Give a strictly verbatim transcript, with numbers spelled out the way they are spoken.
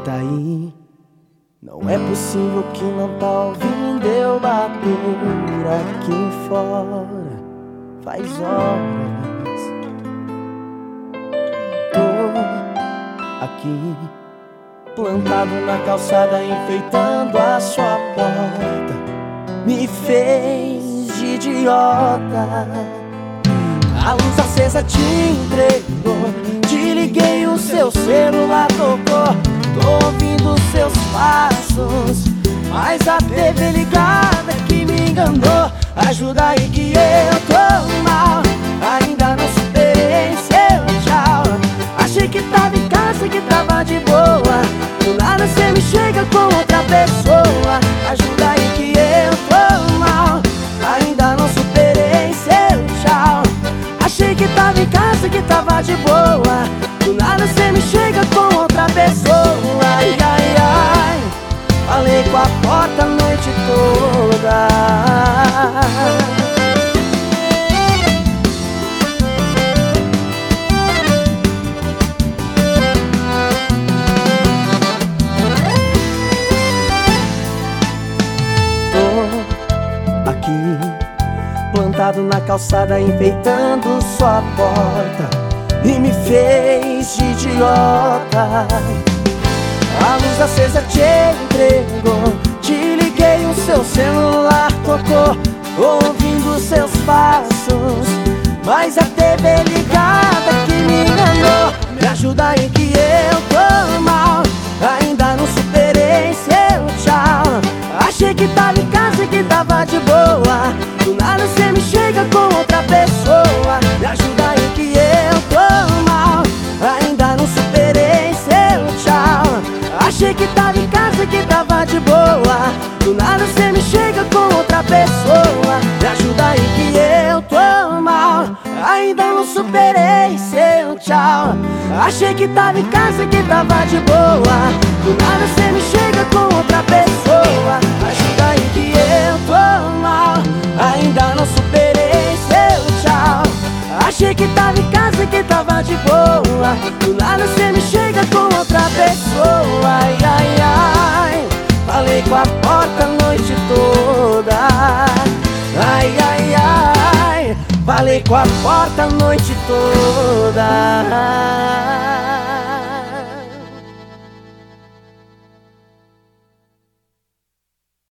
tá aí. Não é possível que não tá ouvindo eu bater aqui fora. Faz horas tô aqui, plantado na calçada, enfeitando a sua porta. Me fez de idiota. A luz acesa te entregou, te liguei, o seu celular tocou. Tô ouvindo seus passos, mas a T V ligada que me enganou. Ajuda aí que eu tô mal, ainda não superei seu tchau. Achei que tava em casa, que tava de boa, do nada cê me chega com outra pessoa. Ajuda aí que eu tô mal, ainda não superei seu tchau. Achei que tava em casa, que tava de boa, do nada cê me chega com outra pessoa. Ai, ai, ai, falei com a porta a noite toda. Tô aqui, plantado na calçada, enfeitando sua porta, e me fez de idiota. A luz acesa te entregou, te liguei, o seu celular tocou. Ouvindo seus passos, mas a T V ligada que me enganou. Me ajuda aí que eu tô mal, ainda não superei seu tchau. Achei que tava em casa, que tava de boa, do nada cê me chega com outra pessoa. Me ajuda aí que eu tô mal, ainda não superei seu tchau. Achei que tava em casa, que tava de boa, do nada cê me chega com outra pessoa. Me ajuda aí que eu tô mal, ainda não superei seu tchau. Achei que tava em casa, que tava de boa, do nada cê me chega com outra pessoa. Ajuda aí que eu tô mal, ainda não superei seu tchau. Achei que tava em casa, que tava de boa, do nada cê me chega com outra pessoa. Ai, ai, ai, falei com a porta a noite toda. Ai, ai, ai, falei com a porta a noite toda.